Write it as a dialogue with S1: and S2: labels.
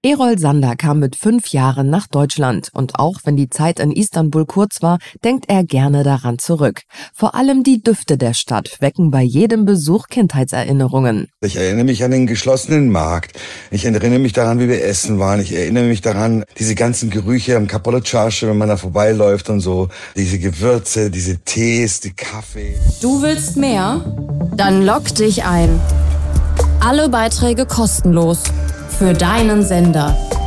S1: Erol Sander kam mit 5 Jahren nach Deutschland und auch wenn die Zeit in Istanbul kurz war, denkt er gerne daran zurück. Vor allem die Düfte der Stadt wecken bei jedem Besuch Kindheitserinnerungen.
S2: Ich erinnere mich an den geschlossenen Markt. Ich erinnere mich daran, wie wir essen waren. Ich erinnere mich daran, diese ganzen Gerüche am Kapalı Çarşı, wenn man da vorbeiläuft und so. Diese Gewürze, diese Tees, die Kaffee.
S3: Du willst mehr? Dann logg dich ein. Alle Beiträge kostenlos. Für deinen Sender.